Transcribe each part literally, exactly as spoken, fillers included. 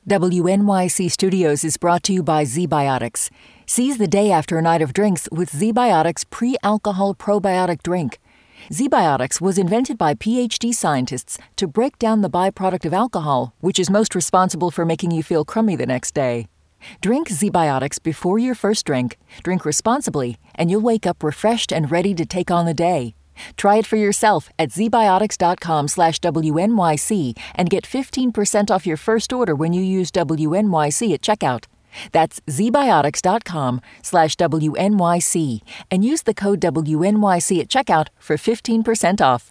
W N Y C Studios is brought to you by ZBiotics. Seize the day after a night of drinks with ZBiotics pre-alcohol probiotic drink. ZBiotics was invented by P H D scientists to break down the byproduct of alcohol, which is most responsible for making you feel crummy the next day. Drink ZBiotics before your first drink, drink responsibly, and you'll wake up refreshed and ready to take on the day. Try it for yourself at zbiotics.com slash WNYC and get fifteen percent off your first order when you use W N Y C at checkout. That's zbiotics.com slash WNYC and use the code W N Y C at checkout for fifteen percent off.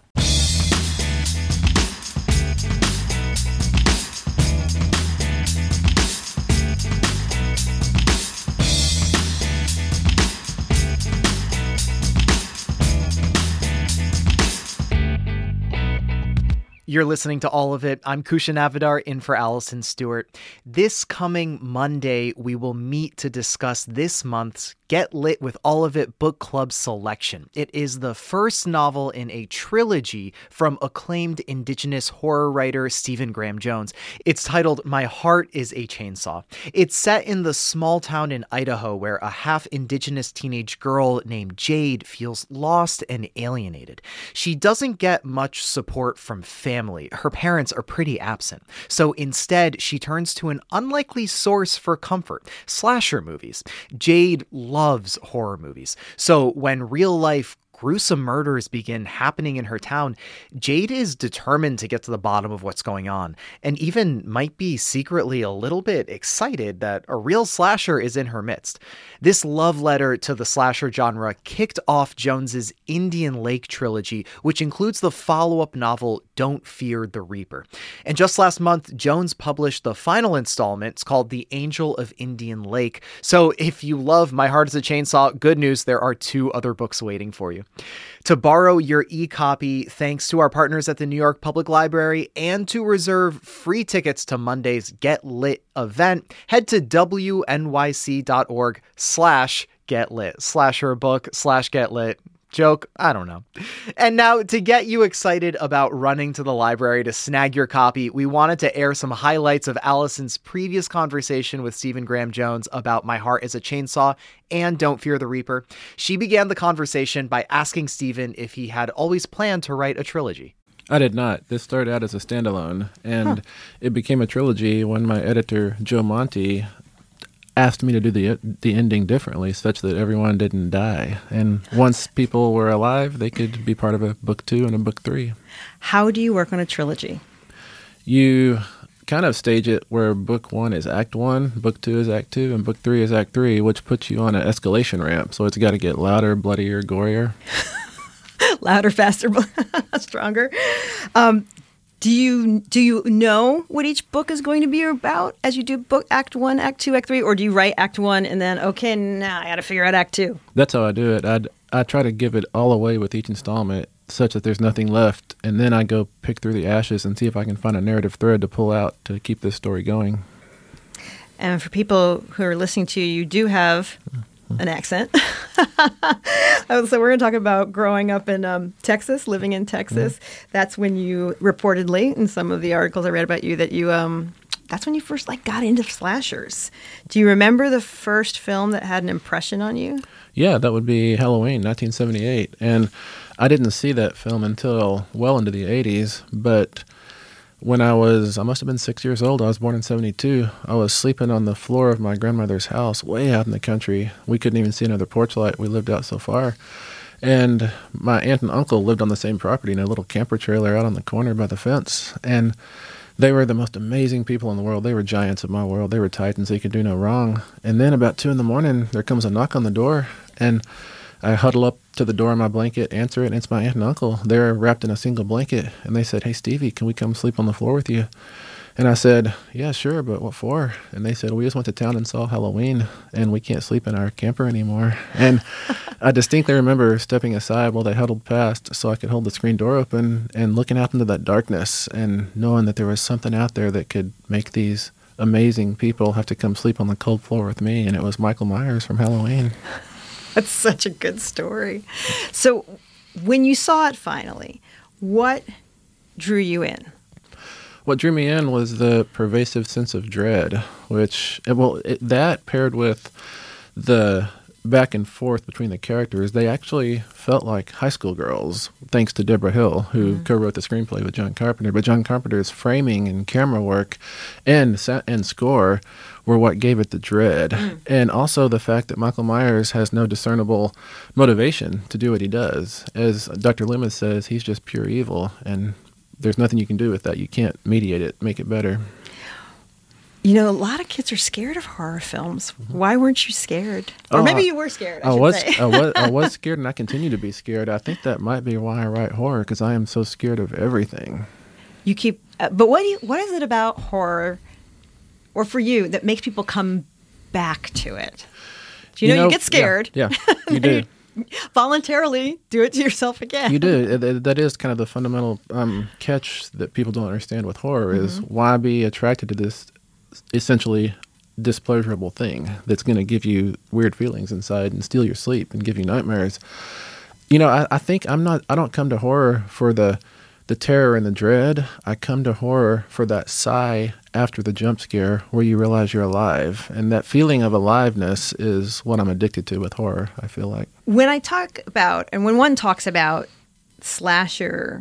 You're listening to All of It. I'm Kushan Avidar, in for Allison Stewart. This coming Monday, we will meet to discuss this month's Get Lit with All of It book club selection. It is the first novel in a trilogy from acclaimed Indigenous horror writer Stephen Graham Jones. It's titled My Heart is a Chainsaw. It's set in the small town in Idaho where a half-Indigenous teenage girl named Jade feels lost and alienated. She doesn't get much support from family. Her parents are pretty absent. So instead, she turns to an unlikely source for comfort: slasher movies. Jade loves horror movies. So when real-life gruesome murders begin happening in her town, Jade is determined to get to the bottom of what's going on, and even might be secretly a little bit excited that a real slasher is in her midst. This love letter to the slasher genre kicked off Jones's Indian Lake trilogy, which includes the follow-up novel Don't Fear the Reaper. And just last month, Jones published the final installment. It's called The Angel of Indian Lake. So if you love My Heart is a Chainsaw, good news, there are two other books waiting for you. To borrow your e-copy, thanks to our partners at the New York Public Library, and to reserve free tickets to Monday's Get Lit event, head to wnyc.org slash get lit. Slasher book slash get lit. Joke? I don't know. And now, to get you excited about running to the library to snag your copy, we wanted to air some highlights of Allison's previous conversation with Stephen Graham Jones about My Heart is a Chainsaw and Don't Fear the Reaper. She began the conversation by asking Stephen if he had always planned to write a trilogy. I did not. This started out as a standalone, and huh. it became a trilogy when my editor, Joe Monty, asked me to do the the ending differently such that everyone didn't die. And once people were alive, they could be part of a book two and a book three. How do you work on a trilogy? You kind of stage it where book one is act one, book two is act two, and book three is act three, which puts you on an escalation ramp. So it's got to get louder, bloodier, gorier. Louder, faster, stronger. Um, Do you do you know what each book is going to be about as you do book act one, act two, act three, or do you write act one and then, okay, now I got to figure out act two? That's how I do it. I I try to give it all away with each installment such that there's nothing left, and then I go pick through the ashes and see if I can find a narrative thread to pull out to keep this story going. And for people who are listening to you, you do have an accent. So we're going to talk about growing up in um, Texas, living in Texas. Mm-hmm. That's when you reportedly, in some of the articles I read about you, that you, um, that's when you first like got into slashers. Do you remember the first film that had an impression on you? Yeah, that would be Halloween, nineteen seventy-eight. And I didn't see that film until well into the eighties, but when I was, I must have been six years old, I was born in seventy-two, I was sleeping on the floor of my grandmother's house way out in the country. We couldn't even see another porch light. We lived out so far. And my aunt and uncle lived on the same property in a little camper trailer out on the corner by the fence. And they were the most amazing people in the world. They were giants of my world. They were titans. They could do no wrong. And then about two in the morning, there comes a knock on the door, and I huddle up to the door in my blanket, answer it, and it's my aunt and uncle. They're wrapped in a single blanket, and they said, "Hey, Stevie, can we come sleep on the floor with you?" And I said, "Yeah, sure, but what for?" And they said, "We just went to town and saw Halloween, and we can't sleep in our camper anymore." And I distinctly remember stepping aside while they huddled past so I could hold the screen door open and looking out into that darkness and knowing that there was something out there that could make these amazing people have to come sleep on the cold floor with me, and it was Michael Myers from Halloween. That's such a good story. So when you saw it finally, what drew you in? what drew me in was the pervasive sense of dread, which, well, it, that paired with the back and forth between the characters, they actually felt like high school girls, thanks to Deborah Hill, who mm-hmm. co-wrote the screenplay with John Carpenter. But John Carpenter's framing and camera work and and score were what gave it the dread. Mm. And also the fact that Michael Myers has no discernible motivation to do what he does. As Doctor Loomis says, he's just pure evil, and there's nothing you can do with that. You can't mediate it, make it better. You know, a lot of kids are scared of horror films. Why weren't you scared? Or Oh, maybe you were scared, I, I should was, say. I was, I was scared, and I continue to be scared. I think that might be why I write horror, because I am so scared of everything. You keep, uh, but what do you, what is it about horror, or for you, that makes people come back to it? Do you, you know, know you get scared? Yeah, yeah you do. you voluntarily do it to yourself again. You do. It, it, that is kind of the fundamental um, catch that people don't understand with horror is Mm-hmm. why be attracted to this essentially displeasurable thing that's going to give you weird feelings inside and steal your sleep and give you nightmares. You know, I, I think I'm not, I don't come to horror for the, the terror and the dread. I come to horror for that sigh after the jump scare where you realize you're alive. And that feeling of aliveness is what I'm addicted to with horror, I feel like. When I talk about, and when one talks about slasher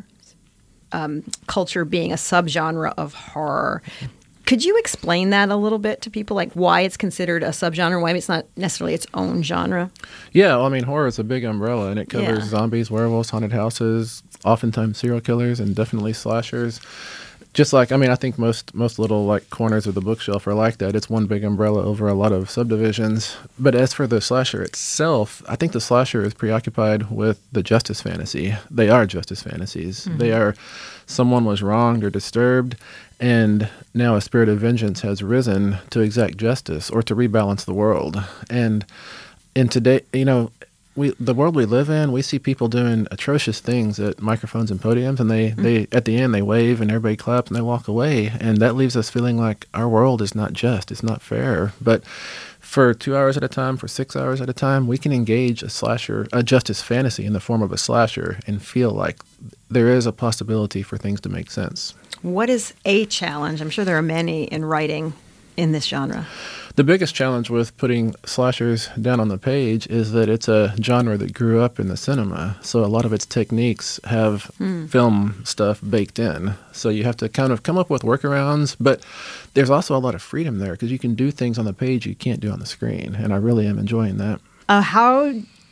um, culture being a subgenre of horror, could you explain that a little bit to people, like why it's considered a subgenre, why it's not necessarily its own genre? Yeah, well, I mean, horror is a big umbrella, and it covers Yeah. zombies, werewolves, haunted houses, oftentimes serial killers, and definitely slashers. Just like, I mean, I think most most little like corners of the bookshelf are like that. It's one big umbrella over a lot of subdivisions. But as for the slasher itself, I think the slasher is preoccupied with the justice fantasy. They are justice fantasies. Mm-hmm. They are someone was wronged or disturbed, and now a spirit of vengeance has risen to exact justice or to rebalance the world. And in today, you know, we the world we live in, we see people doing atrocious things at microphones and podiums, and they, mm-hmm. they at the end they wave and everybody claps and they walk away, and that leaves us feeling like our world is not just, it's not fair. But for two hours at a time, for six hours at a time, we can engage a slasher, a justice fantasy in the form of a slasher, and feel like there is a possibility for things to make sense. What is a challenge? I'm sure there are many in writing in this genre. The biggest challenge with putting slashers down on the page is that it's a genre that grew up in the cinema. So a lot of its techniques have mm. film stuff baked in. So you have to kind of come up with workarounds, but there's also a lot of freedom there because you can do things on the page you can't do on the screen. And I really am enjoying that. Uh, how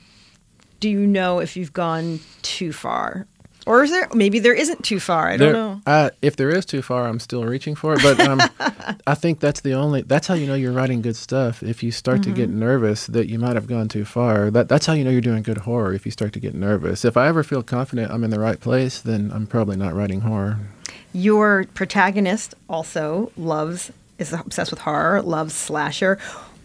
do you know if you've gone too far? Or is there, maybe there isn't too far. I there, don't know. Uh, if there is too far, I'm still reaching for it. But um, I think that's the only, that's how you know you're writing good stuff. If you start mm-hmm. to get nervous that you might have gone too far, that that's how you know you're doing good horror, if you start to get nervous. If I ever feel confident I'm in the right place, then I'm probably not writing horror. Your protagonist also loves, is obsessed with horror, loves slasher.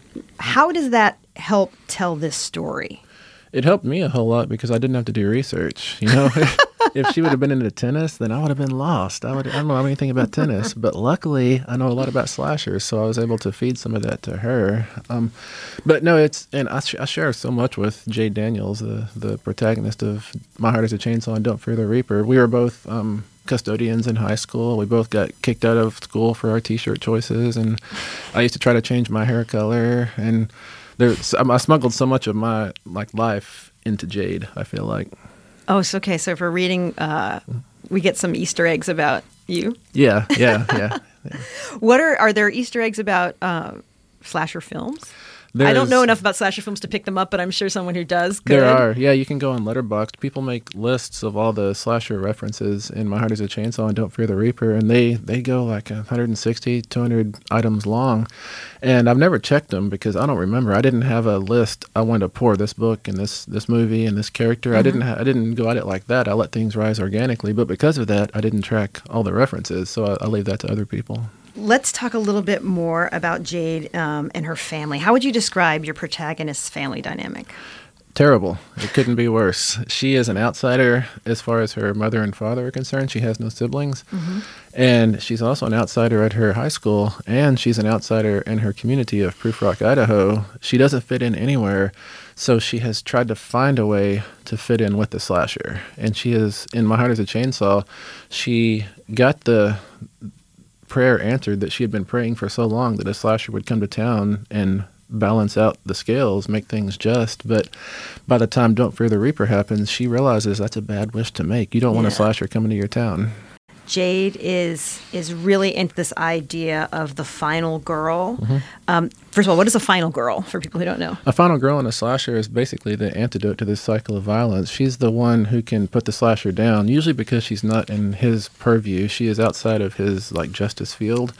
How does that help tell this story? It helped me a whole lot because I didn't have to do research. You know, if she would have been into tennis, then I would have been lost. I would I don't know anything about tennis, but luckily I know a lot about slashers, so I was able to feed some of that to her. Um, but no, it's and I, sh- I share so much with Jade Daniels, the the protagonist of My Heart Is a Chainsaw and Don't Fear the Reaper. We were both um, custodians in high school. We both got kicked out of school for our T-shirt choices, and I used to try to change my hair color and. There's, I smuggled so much of my like life into Jade, I feel like. Oh, so okay. So if we're reading, uh, we get some Easter eggs about you. Yeah, yeah, yeah. yeah. What are are there Easter eggs about uh, slasher films? There's, I don't know enough about slasher films to pick them up, but I'm sure someone who does could. There are. Yeah, you can go on Letterboxd. People make lists of all the slasher references in My Heart Is a Chainsaw and Don't Fear the Reaper, and they, they go like one hundred sixty, two hundred items long. And I've never checked them because I don't remember. I didn't have a list. I wanted to pour this book and this this movie and this character. Mm-hmm. I didn't ha- I didn't go at it like that. I let things rise organically. But because of that, I didn't track all the references, so I, I leave that to other people. Let's talk a little bit more about Jade um, and her family. How would you describe your protagonist's family dynamic? Terrible. It couldn't be worse. She is an outsider as far as her mother and father are concerned. She has no siblings. Mm-hmm. And she's also an outsider at her high school, and she's an outsider in her community of Proof Rock, Idaho. She doesn't fit in anywhere, so she has tried to find a way to fit in with the slasher. And she is, in My Heart Is a Chainsaw, she got the... prayer answered that she had been praying for so long that a slasher would come to town and balance out the scales, make things just. But by the time Don't Fear the Reaper happens, she realizes that's a bad wish to make. You don't want Yeah. a slasher coming to your town. Jade is is really into this idea of the final girl. Mm-hmm. Um, first of all, what is a final girl for people who don't know? A final girl in a slasher is basically the antidote to this cycle of violence. She's the one who can put the slasher down, usually because she's not in his purview. She is outside of his like justice field.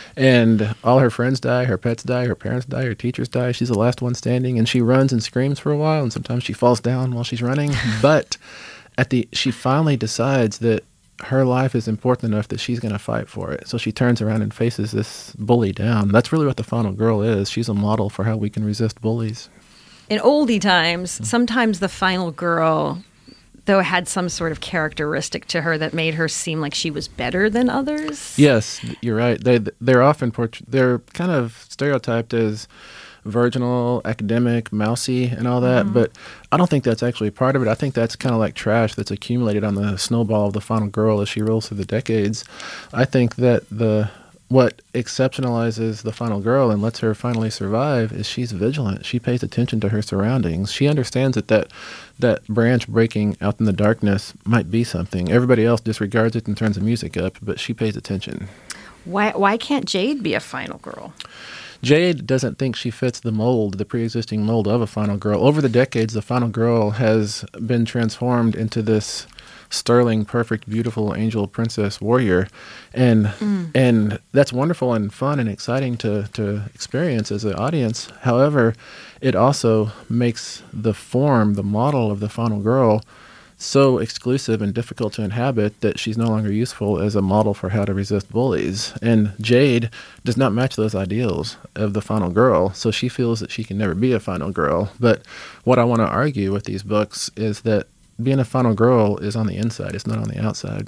And all her friends die, her pets die, her parents die, her teachers die. She's the last one standing, and she runs and screams for a while, and sometimes she falls down while she's running. But at the she finally decides that her life is important enough that she's going to fight for it. So she turns around and faces this bully down. That's really what the final girl is. She's a model for how we can resist bullies. In oldie times, sometimes the final girl, though, had some sort of characteristic to her that made her seem like she was better than others. Yes, you're right. They they're often portray- they're kind of stereotyped as virginal, academic, mousy, and all that. Mm-hmm. But I don't think that's actually part of it. I think that's kind of like trash that's accumulated on the snowball of the final girl as she rolls through the decades. I think that the what exceptionalizes the final girl and lets her finally survive is she's vigilant. She pays attention to her surroundings. She understands that that, that branch breaking out in the darkness might be something. Everybody else disregards it and turns the music up, but she pays attention. Why why can't Jade be a final girl? Jade doesn't think she fits the mold, the pre-existing mold of a final girl. Over the decades, the final girl has been transformed into this sterling, perfect, beautiful angel, princess, warrior. And mm. and that's wonderful and fun and exciting to, to experience as an audience. However, it also makes the form, the model of the final girl so exclusive and difficult to inhabit that she's no longer useful as a model for how to resist bullies. And Jade does not match those ideals of the final girl, so she feels that she can never be a final girl. But what I want to argue with these books is that being a final girl is on the inside, it's not on the outside.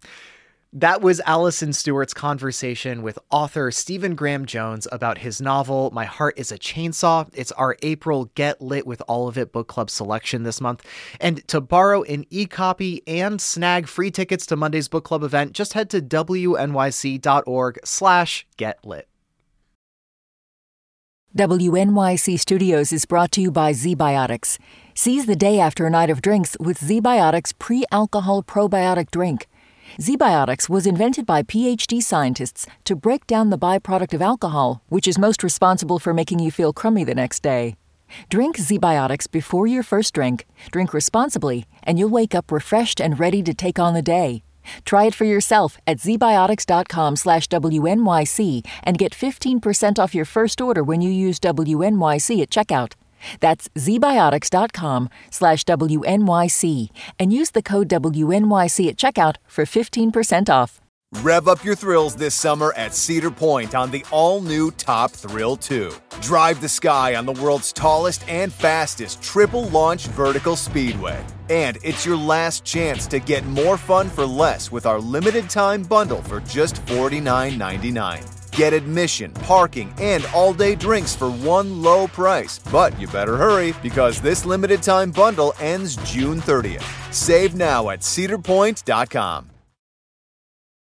That was Allison Stewart's conversation with author Stephen Graham Jones about his novel, My Heart is a Chainsaw. It's our April Get Lit with All of It book club selection this month. And to borrow an e-copy and snag free tickets to Monday's book club event, just head to wnyc.org slash get lit. W N Y C Studios is brought to you by ZBiotics. Seize the day after a night of drinks with ZBiotics pre-alcohol probiotic drink. ZBiotics was invented by P H D scientists to break down the byproduct of alcohol, which is most responsible for making you feel crummy the next day. Drink ZBiotics before your first drink, drink responsibly, and you'll wake up refreshed and ready to take on the day. Try it for yourself at zbiotics.com slash WNYC and get fifteen percent off your first order when you use W N Y C at checkout. That's zbiotics.com slash WNYC and use the code W N Y C at checkout for fifteen percent off. Rev up your thrills this summer at Cedar Point on the all-new Top Thrill two. Drive the sky on the world's tallest and fastest triple-launch vertical speedway. And it's your last chance to get more fun for less with our limited-time bundle for just forty-nine ninety-nine. Get admission, parking, and all-day drinks for one low price. But you better hurry because this limited-time bundle ends June thirtieth. Save now at cedar point dot com.